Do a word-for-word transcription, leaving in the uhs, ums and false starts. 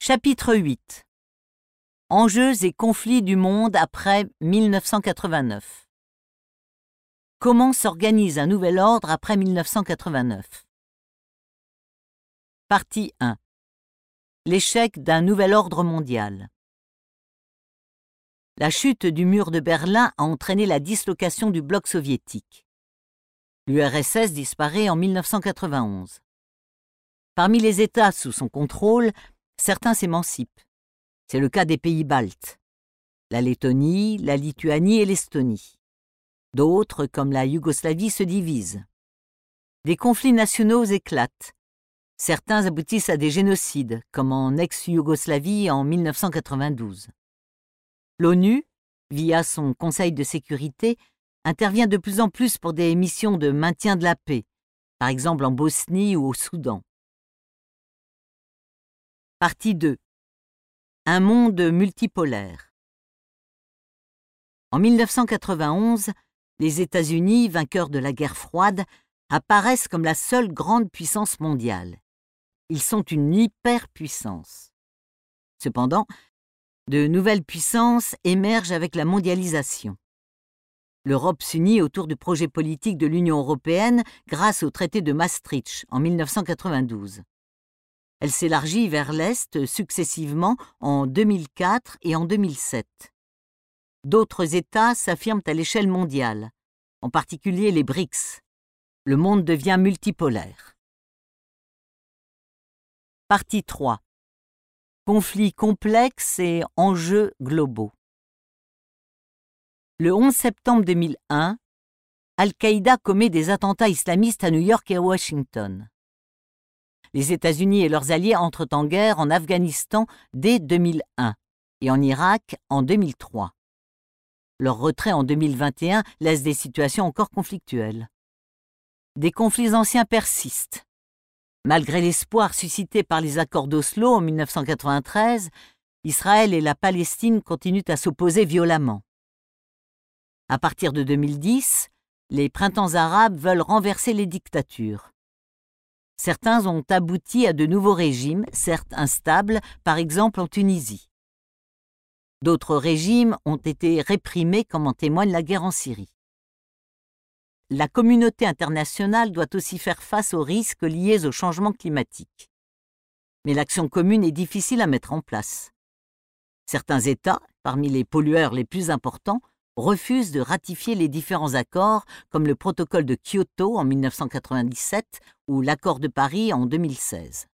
Chapitre huit. Enjeux et conflits du monde après mille neuf cent quatre-vingt-neuf. Comment s'organise un nouvel ordre après mille neuf cent quatre-vingt-neuf? Partie un. L'échec d'un nouvel ordre mondial. La chute du mur de Berlin a entraîné la dislocation du bloc soviétique. L'U R S S disparaît en mille neuf cent quatre-vingt-onze. Parmi les États sous son contrôle, certains s'émancipent. C'est le cas des pays baltes, la Lettonie, la Lituanie et l'Estonie. D'autres, comme la Yougoslavie, se divisent. Des conflits nationaux éclatent. Certains aboutissent à des génocides, comme en ex-Yougoslavie en mille neuf cent quatre-vingt-douze. L'ONU, via son Conseil de sécurité, intervient de plus en plus pour des missions de maintien de la paix, par exemple en Bosnie ou au Soudan. Partie deux. Un monde multipolaire. En mille neuf cent quatre-vingt-onze, les États-Unis, vainqueurs de la guerre froide, apparaissent comme la seule grande puissance mondiale. Ils sont une hyperpuissance. Cependant, de nouvelles puissances émergent avec la mondialisation. L'Europe s'unit autour du projet politique de l'Union européenne grâce au traité de Maastricht en mille neuf cent quatre-vingt-douze. Elle s'élargit vers l'Est successivement en deux mille quatre et en deux mille sept. D'autres États s'affirment à l'échelle mondiale, en particulier les B R I C S. Le monde devient multipolaire. Partie trois. Conflits complexes et enjeux globaux. Le onze septembre deux mille un, Al-Qaïda commet des attentats islamistes à New York et à Washington. Les États-Unis et leurs alliés entrent en guerre en Afghanistan dès deux mille un et en Irak en deux mille trois. Leur retrait en deux mille vingt et un laisse des situations encore conflictuelles. Des conflits anciens persistent. Malgré l'espoir suscité par les accords d'Oslo en mille neuf cent quatre-vingt-treize, Israël et la Palestine continuent à s'opposer violemment. À partir de deux mille dix, les printemps arabes veulent renverser les dictatures. Certains ont abouti à de nouveaux régimes, certes instables, par exemple en Tunisie. D'autres régimes ont été réprimés, comme en témoigne la guerre en Syrie. La communauté internationale doit aussi faire face aux risques liés au changement climatique. Mais l'action commune est difficile à mettre en place. Certains États, parmi les pollueurs les plus importants, refusent de ratifier les différents accords comme le protocole de Kyoto en mille neuf cent quatre-vingt-dix-sept ou l'accord de Paris en deux mille seize.